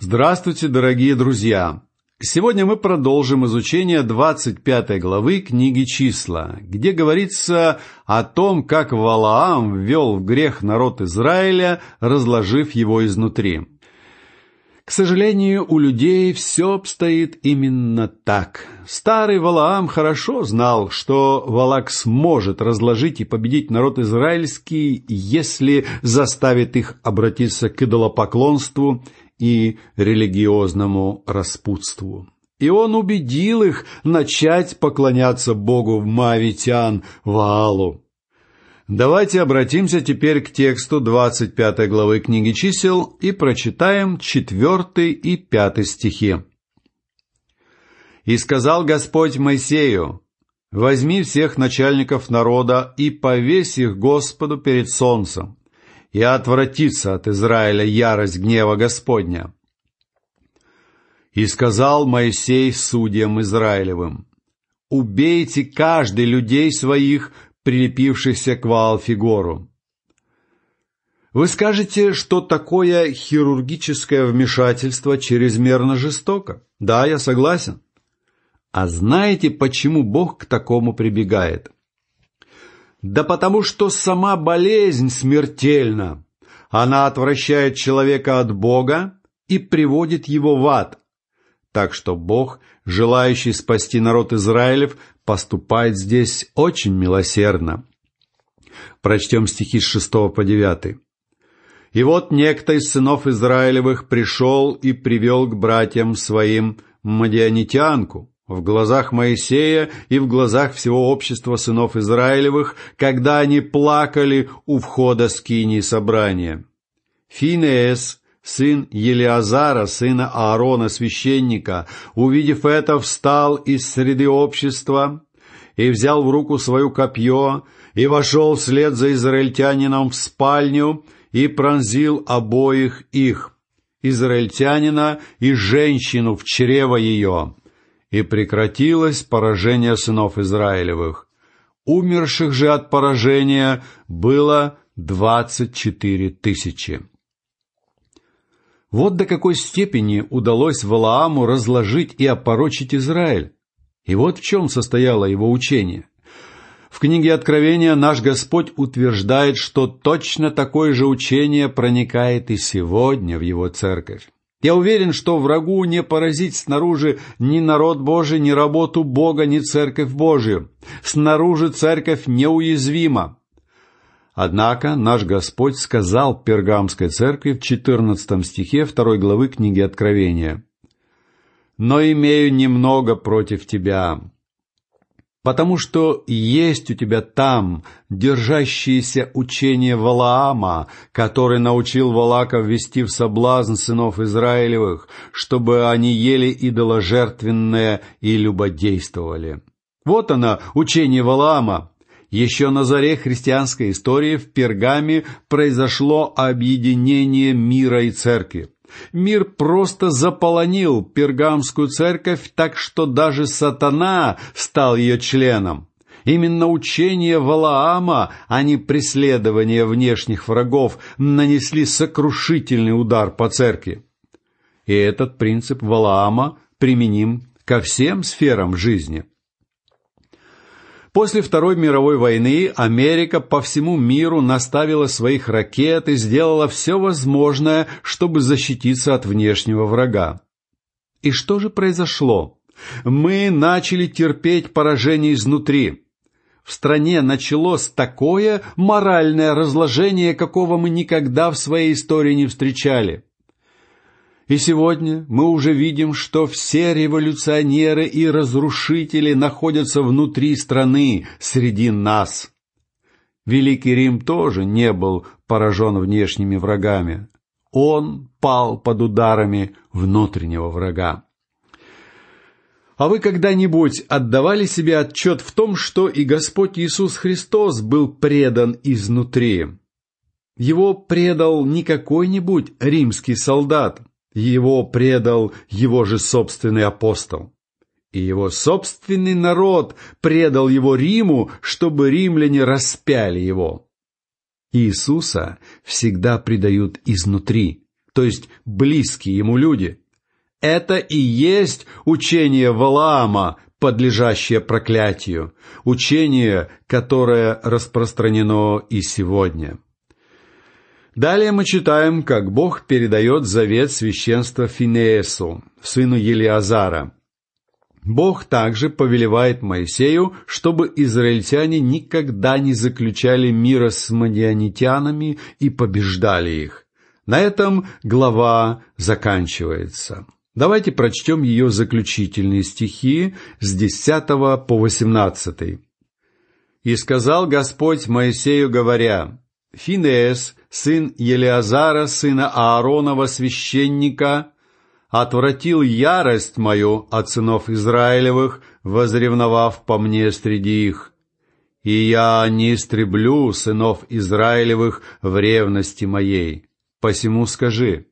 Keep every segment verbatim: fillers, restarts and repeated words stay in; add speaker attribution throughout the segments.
Speaker 1: Здравствуйте, дорогие друзья! Сегодня мы продолжим изучение двадцать пятой главы книги «Числа», где говорится о том, как Валаам ввел в грех народ Израиля, разложив его изнутри. К сожалению, у людей все обстоит именно так. Старый Валаам хорошо знал, что Валак сможет разложить и победить народ израильский, если заставит их обратиться к идолопоклонству и религиозному распутству. И он убедил их начать поклоняться Богу Моавитян, Ваалу. Давайте обратимся теперь к тексту двадцать пятой главы книги «Чисел» и прочитаем четвертый и пятый стихи. «И сказал Господь Моисею: возьми всех начальников народа и повесь их Господу перед солнцем, и отвратится от Израиля ярость гнева Господня. И сказал Моисей судьям Израилевым: убейте каждый людей своих, прилепившихся к Ваал-Фигору». Вы скажете, что такое хирургическое вмешательство чрезмерно жестоко? Да, я согласен. А знаете, почему Бог к такому прибегает? Да потому что сама болезнь смертельна. Она отвращает человека от Бога и приводит его в ад. Так что Бог, желающий спасти народ Израилев, поступает здесь очень милосердно. Прочтем стихи с шестого по девятый. «И вот некто из сынов Израилевых пришел и привел к братьям своим мадианитянку в глазах Моисея и в глазах всего общества сынов Израилевых, когда они плакали у входа скинии собрания. Финеес, сын Елиазара, сына Аарона, священника, увидев это, встал из среды общества и взял в руку свое копье, и вошел вслед за израильтянином в спальню, и пронзил обоих их, израильтянина и женщину, в чрево ее. И прекратилось поражение сынов Израилевых. Умерших же от поражения было двадцать четыре тысячи». Вот до какой степени удалось Валааму разложить и опорочить Израиль. И вот в чем состояло его учение. В книге Откровения наш Господь утверждает, что точно такое же учение проникает и сегодня в Его церковь. Я уверен, что врагу не поразить снаружи ни народ Божий, ни работу Бога, ни церковь Божию. Снаружи церковь неуязвима. Однако наш Господь сказал Пергамской церкви в четырнадцатом стихе второй главы книги Откровения: «Но имею немного против тебя, потому что есть у тебя там держащиеся учение Валаама, который научил Валака ввести в соблазн сынов Израилевых, чтобы они ели идоложертвенное и любодействовали». Вот оно, учение Валаама. Еще на заре христианской истории в Пергаме произошло объединение мира и церкви. Мир просто заполонил Пергамскую церковь, так что даже сатана стал ее членом. Именно учение Валаама, а не преследование внешних врагов, нанесли сокрушительный удар по церкви. И этот принцип Валаама применим ко всем сферам жизни. После Второй мировой войны Америка по всему миру наставила своих ракет и сделала все возможное, чтобы защититься от внешнего врага. И что же произошло? Мы начали терпеть поражение изнутри. В стране началось такое моральное разложение, какого мы никогда в своей истории не встречали. И сегодня мы уже видим, что все революционеры и разрушители находятся внутри страны, среди нас. Великий Рим тоже не был поражен внешними врагами. Он пал под ударами внутреннего врага. А вы когда-нибудь отдавали себе отчет в том, что и Господь Иисус Христос был предан изнутри? Его предал не какой-нибудь римский солдат. Его предал его же собственный апостол. И его собственный народ предал его Риму, чтобы римляне распяли его. Иисуса всегда предают изнутри, то есть близкие ему люди. Это и есть учение Валаама, подлежащее проклятию, учение, которое распространено и сегодня. Далее мы читаем, как Бог передает завет священства Финеесу, сыну Елиазара. Бог также повелевает Моисею, чтобы израильтяне никогда не заключали мира с мадианитянами и побеждали их. На этом глава заканчивается. Давайте прочтем ее заключительные стихи с десятого по восемнадцатый. «И сказал Господь Моисею, говоря: Финеес, сын Елиазара, сына Ааронова, священника, отвратил ярость мою от сынов Израилевых, возревновав по мне среди их. И я не истреблю сынов Израилевых в ревности моей. Посему скажи: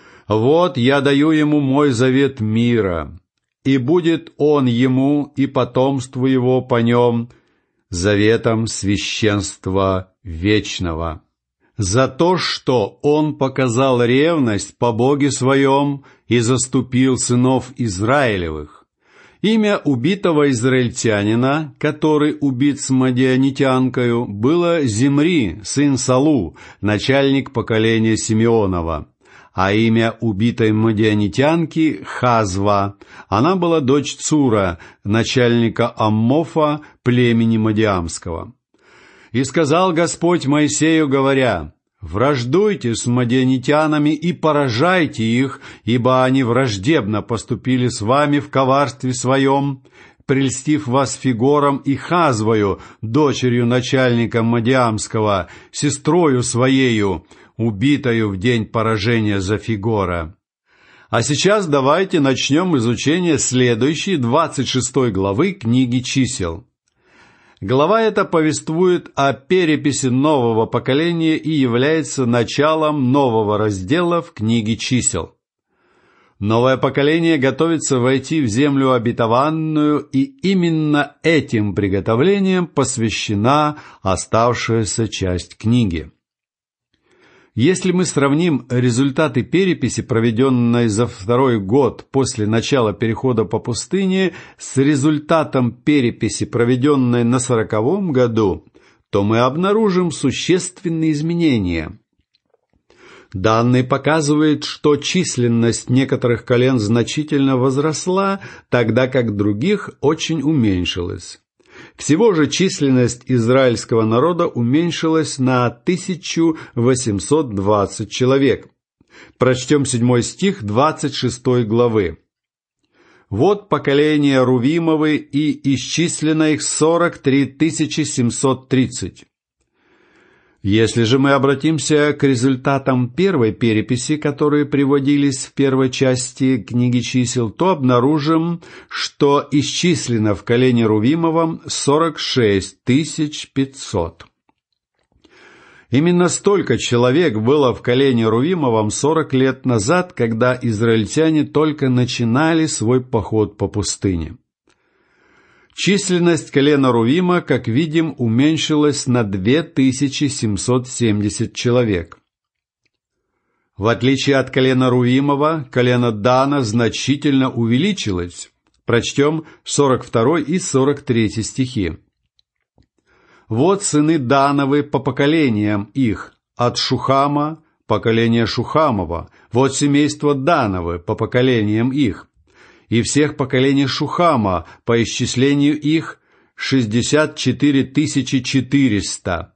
Speaker 1: вот я даю ему мой завет мира, и будет он ему и потомству его по нем заветом священства вечного. За то, что он показал ревность по Боге своем и заступил сынов Израилевых. Имя убитого израильтянина, который убит с мадианитянкою, было Зимри, сын Салу, начальник поколения Симеонова, а имя убитой мадианитянки — Хазва. Она была дочь Цура, начальника Аммофа, племени Мадиамского. И сказал Господь Моисею, говоря: «Враждуйте с мадианитянами и поражайте их, ибо они враждебно поступили с вами в коварстве своем, прельстив вас Фигором и Хазвою, дочерью начальника Мадиамского, сестрою своею, убитою в день поражения за Фигора». А сейчас давайте начнем изучение следующей, двадцать шестой главы книги «Чисел». Глава эта повествует о переписи нового поколения и является началом нового раздела в книге «Чисел». Новое поколение готовится войти в землю обетованную, и именно этим приготовлением посвящена оставшаяся часть книги. Если мы сравним результаты переписи, проведенной за второй год после начала перехода по пустыне, с результатом переписи, проведенной на сороковом году, то мы обнаружим существенные изменения. Данные показывают, что численность некоторых колен значительно возросла, тогда как других очень уменьшилась. Всего же численность израильского народа уменьшилась на тысячу восемьсот двадцать человек. Прочтем седьмой стих двадцать шестой главы. «Вот поколение Рувимовы, и исчислено их сорок три тысячи семьсот тридцать». Если же мы обратимся к результатам первой переписи, которые приводились в первой части книги «Чисел», то обнаружим, что исчислено в колене Рувимовом сорок шесть тысяч пятьсот. Именно столько человек было в колене Рувимовом сорок лет назад, когда израильтяне только начинали свой поход по пустыне. Численность колена Рувима, как видим, уменьшилась на две тысячи семьсот семьдесят человек. В отличие от колена Рувимова, колено Дана значительно увеличилось. Прочтем сорок второй и сорок третий стихи. «Вот сыны Дановы по поколениям их, от Шухама, поколение Шухамова, вот семейство Дановы по поколениям их, и всех поколений Шухама, по исчислению их, шестьдесят четыре тысячи четыреста.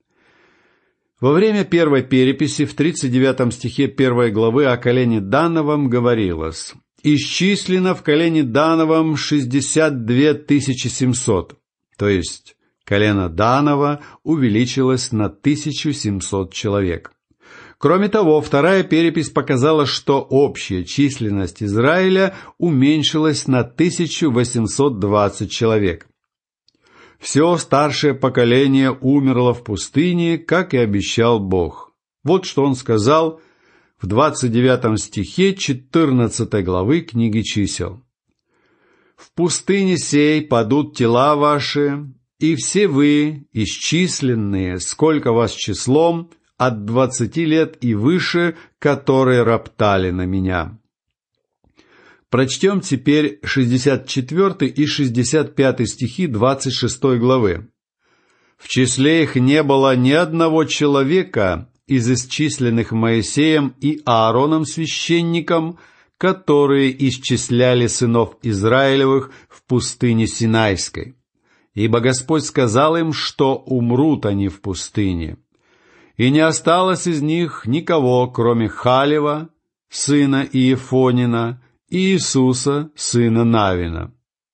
Speaker 1: Во время первой переписи в тридцать девятом стихе первой главы о колене Дановом говорилось: «Исчислено в колене Дановом шестьдесят две тысячи семьсот», то есть колено Данова увеличилось на тысячу семьсот человек. Кроме того, вторая перепись показала, что общая численность Израиля уменьшилась на тысячу восемьсот двадцать человек. Все старшее поколение умерло в пустыне, как и обещал Бог. Вот что он сказал в двадцать девятом стихе четырнадцатой главы книги «Чисел». «В пустыне сей падут тела ваши, и все вы, исчисленные, сколько вас числом, от двадцати лет и выше, которые роптали на меня». Прочтем теперь шестьдесят четвёртый и шестьдесят пятый стихи двадцать шестой главы. «В числе их не было ни одного человека из исчисленных Моисеем и Аароном священником, которые исчисляли сынов Израилевых в пустыне Синайской. Ибо Господь сказал им, что умрут они в пустыне. И не осталось из них никого, кроме Халева, сына Иефонина, и Иисуса, сына Навина».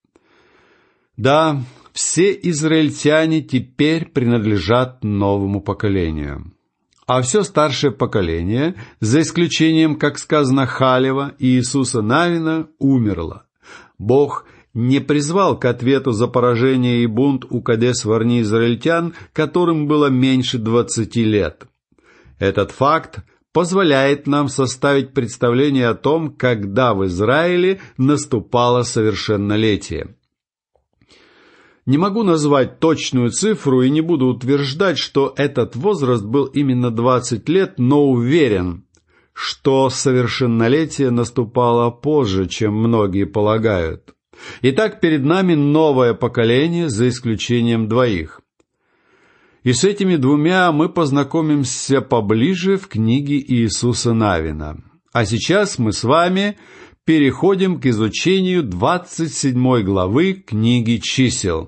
Speaker 1: Да, все израильтяне теперь принадлежат новому поколению. А все старшее поколение, за исключением, как сказано, Халева и Иисуса Навина, умерло. Бог не призвал к ответу за поражение и бунт у Кадес-Варни израильтян, которым было меньше двадцати лет. Этот факт позволяет нам составить представление о том, когда в Израиле наступало совершеннолетие. Не могу назвать точную цифру и не буду утверждать, что этот возраст был именно двадцать лет, но уверен, что совершеннолетие наступало позже, чем многие полагают. Итак, перед нами новое поколение, за исключением двоих. И с этими двумя мы познакомимся поближе в книге Иисуса Навина. А сейчас мы с вами переходим к изучению двадцать седьмой главы книги Чисел.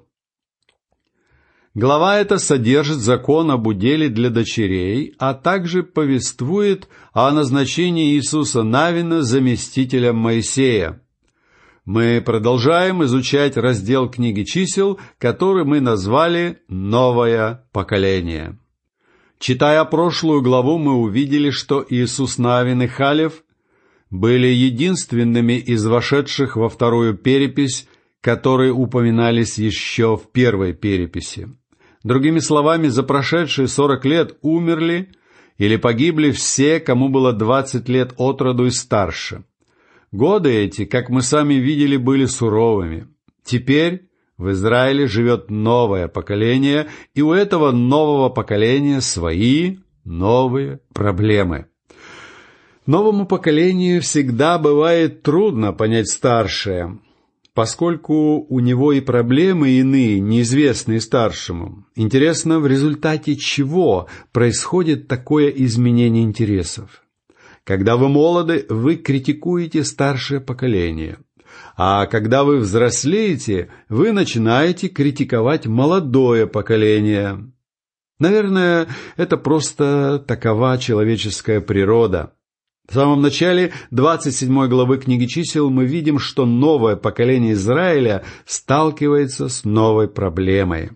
Speaker 1: Глава эта содержит закон об уделе для дочерей, а также повествует о назначении Иисуса Навина заместителем Моисея. Мы продолжаем изучать раздел книги Чисел, который мы назвали «Новое поколение». Читая прошлую главу, мы увидели, что Иисус Навин и Халев были единственными из вошедших во вторую перепись, которые упоминались еще в первой переписи. Другими словами, за прошедшие сорок лет умерли или погибли все, кому было двадцать лет от роду и старше. Годы эти, как мы сами видели, были суровыми. Теперь в Израиле живет новое поколение, и у этого нового поколения свои новые проблемы. Новому поколению всегда бывает трудно понять старшее, поскольку у него и проблемы иные, неизвестные старшему. Интересно, в результате чего происходит такое изменение интересов? Когда вы молоды, вы критикуете старшее поколение, а когда вы взрослеете, вы начинаете критиковать молодое поколение. Наверное, это просто такова человеческая природа. В самом начале двадцать седьмой главы книги Чисел мы видим, что новое поколение Израиля сталкивается с новой проблемой.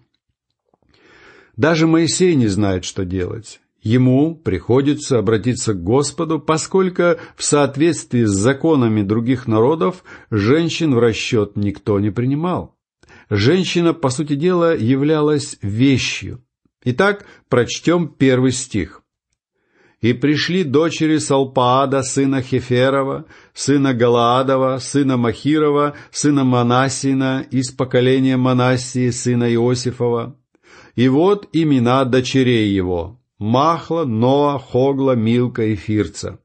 Speaker 1: Даже Моисей не знает, что делать. Ему приходится обратиться к Господу, поскольку в соответствии с законами других народов женщин в расчет никто не принимал. Женщина, по сути дела, являлась вещью. Итак, прочтем первый стих. «И пришли дочери Салпаада, сына Хеферова, сына Галаадова, сына Махирова, сына Манассина, из поколения Манассии, сына Иосифова. И вот имена дочерей его: Махла, Ноа, Хогла, Милка и Фирца».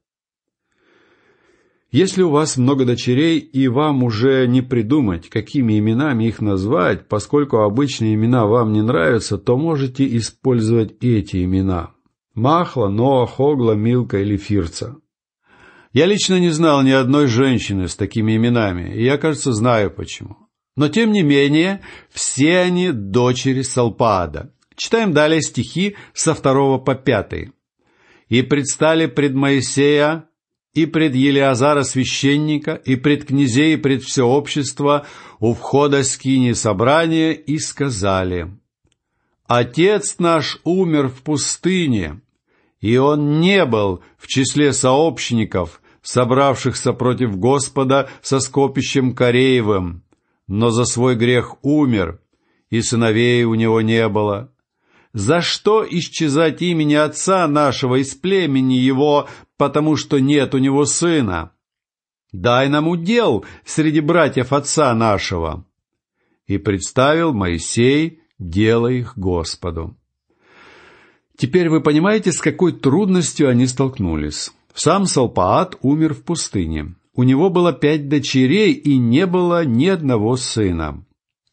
Speaker 1: Если у вас много дочерей, и вам уже не придумать, какими именами их назвать, поскольку обычные имена вам не нравятся, то можете использовать эти имена: Махла, Ноа, Хогла, Милка или Фирца. Я лично не знал ни одной женщины с такими именами, и я, кажется, знаю почему. Но, тем не менее, все они дочери Салпаада. Читаем далее стихи со второго по пятый. «И предстали пред Моисея, и пред Елиазара священника, и пред князей, и пред все общество у входа скинии собрания, и сказали: Отец наш умер в пустыне, и он не был в числе сообщников, собравшихся против Господа со скопищем Кореевым, но за свой грех умер, и сыновей у него не было. За что исчезать имени отца нашего из племени его, потому что нет у него сына? Дай нам удел среди братьев отца нашего». И представил Моисей дело их Господу. Теперь вы понимаете, с какой трудностью они столкнулись. Сам Салпаат умер в пустыне. У него было пять дочерей и не было ни одного сына.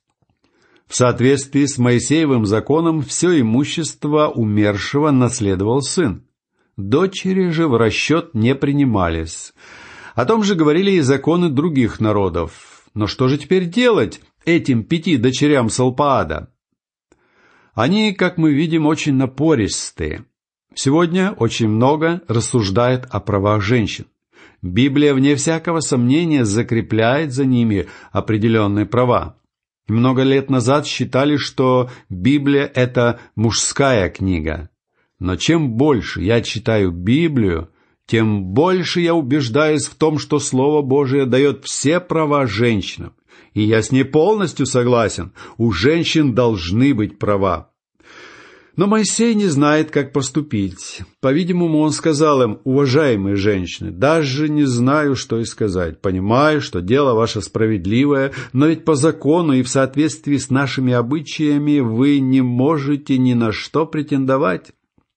Speaker 1: В соответствии с Моисеевым законом все имущество умершего наследовал сын. Дочери же в расчет не принимались. О том же говорили и законы других народов. Но что же теперь делать этим пяти дочерям Салпаада? Они, как мы видим, очень напористые. Сегодня очень много рассуждает о правах женщин. Библия, вне всякого сомнения, закрепляет за ними определенные права. Много лет назад считали, что Библия – это мужская книга. Но чем больше я читаю Библию, тем больше я убеждаюсь в том, что Слово Божие дает все права женщинам. И я с ней полностью согласен. У женщин должны быть права. Но Моисей не знает, как поступить. По-видимому, он сказал им: «Уважаемые женщины, даже не знаю, что и сказать. Понимаю, что дело ваше справедливое, но ведь по закону и в соответствии с нашими обычаями вы не можете ни на что претендовать».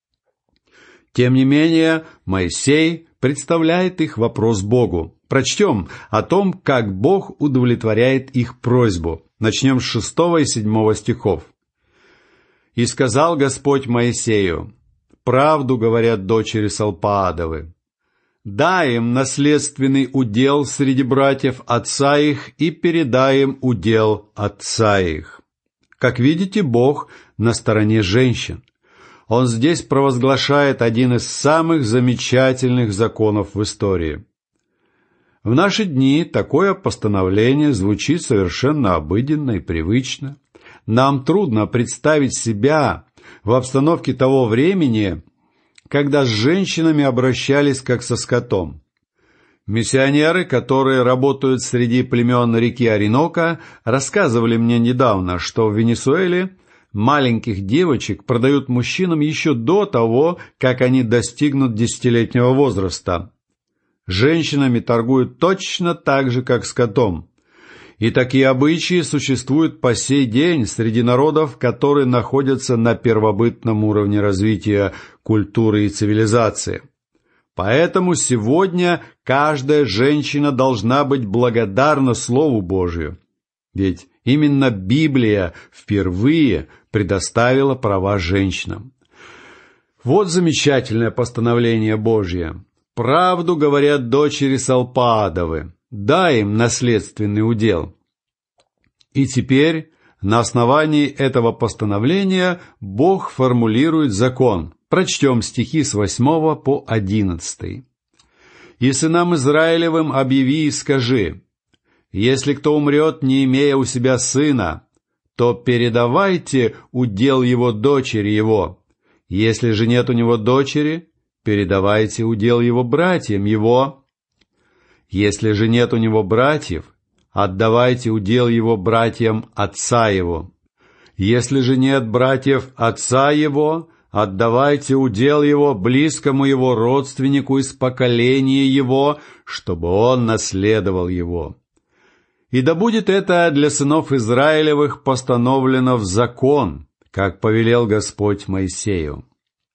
Speaker 1: Тем не менее, Моисей представляет их вопрос Богу. Прочтем о том, как Бог удовлетворяет их просьбу. Начнем с шестого и седьмого стихов. «И сказал Господь Моисею: правду говорят дочери Салпаадовы. Дай им наследственный удел среди братьев отца их и передай им удел отца их». Как видите, Бог на стороне женщин. Он здесь провозглашает один из самых замечательных законов в истории. В наши дни такое постановление звучит совершенно обыденно и привычно. Нам трудно представить себя в обстановке того времени, когда с женщинами обращались как со скотом. Миссионеры, которые работают среди племен реки Ориноко, рассказывали мне недавно, что в Венесуэле маленьких девочек продают мужчинам еще до того, как они достигнут десятилетнего возраста. Женщинами торгуют точно так же, как скотом. И такие обычаи существуют по сей день среди народов, которые находятся на первобытном уровне развития культуры и цивилизации. Поэтому сегодня каждая женщина должна быть благодарна Слову Божию. Ведь именно Библия впервые предоставила права женщинам. Вот замечательное постановление Божье. «Правду говорят дочери Салпаадовы. Дай им наследственный удел». И теперь на основании этого постановления Бог формулирует закон. Прочтем стихи с восьмого по одиннадцатый. «И сынам Израилевым объяви и скажи: если кто умрет, не имея у себя сына, то передавайте удел его дочери его. Если же нет у него дочери, передавайте удел его братьям его. Если же нет у него братьев, отдавайте удел его братьям отца его. Если же нет братьев отца его, отдавайте удел его близкому его родственнику из поколения его, чтобы он наследовал его. И да будет это для сынов Израилевых постановлено в закон, как повелел Господь Моисею».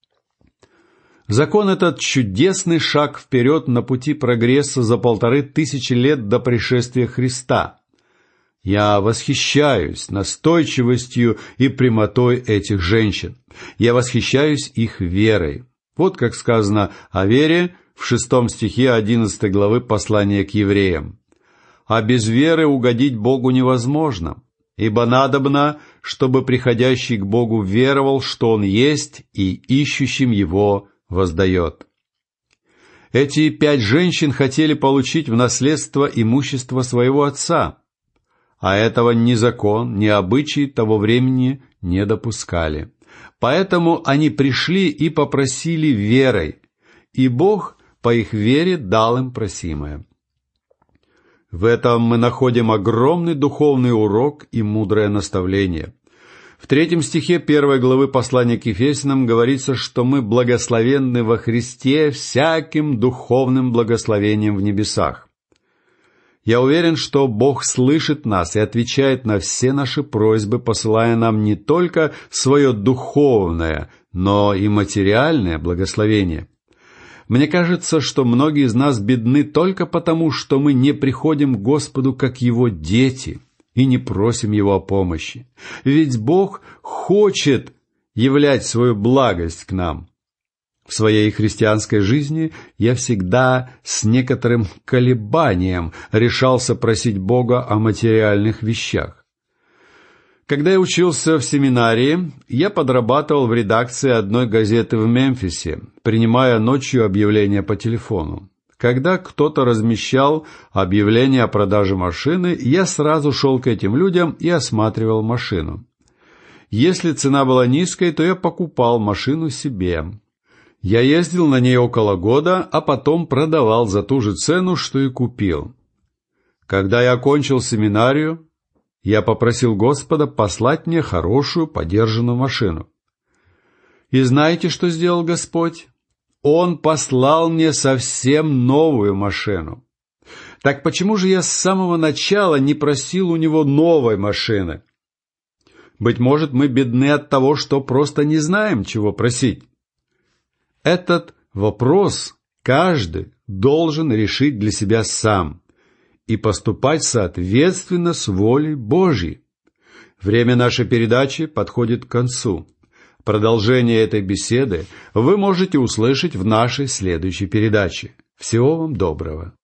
Speaker 1: Закон этот — чудесный шаг вперед на пути прогресса за полторы тысячи лет до пришествия Христа. Я восхищаюсь настойчивостью и прямотой этих женщин. Я восхищаюсь их верой. Вот как сказано о вере в шестом стихе одиннадцатой главы послания к евреям. «А без веры угодить Богу невозможно, ибо надобно, чтобы приходящий к Богу веровал, что Он есть, и ищущим Его воздает». Эти пять женщин хотели получить в наследство имущество своего отца, а этого ни закон, ни обычаи того времени не допускали. Поэтому они пришли и попросили верой, и Бог по их вере дал им просимое. В этом мы находим огромный духовный урок и мудрое наставление. В третьем стихе первой главы послания к Ефесянам говорится, что мы благословенны во Христе всяким духовным благословением в небесах. Я уверен, что Бог слышит нас и отвечает на все наши просьбы, посылая нам не только свое духовное, но и материальное благословение. Мне кажется, что многие из нас бедны только потому, что мы не приходим к Господу как Его дети и не просим Его о помощи. Ведь Бог хочет являть свою благость к нам. В своей христианской жизни я всегда с некоторым колебанием решался просить Бога о материальных вещах. Когда я учился в семинарии, я подрабатывал в редакции одной газеты в Мемфисе, принимая ночью объявления по телефону. Когда кто-то размещал объявление о продаже машины, я сразу шел к этим людям и осматривал машину. Если цена была низкой, то я покупал машину себе. Я ездил на ней около года, а потом продавал за ту же цену, что и купил. Когда я окончил семинарию, я попросил Господа послать мне хорошую подержанную машину. И знаете, что сделал Господь? Он послал мне совсем новую машину. Так почему же я с самого начала не просил у Него новой машины? Быть может, мы бедны от того, что просто не знаем, чего просить. Этот вопрос каждый должен решить для себя сам и поступать соответственно с волей Божьей. Время нашей передачи подходит к концу. Продолжение этой беседы вы можете услышать в нашей следующей передаче. Всего вам доброго.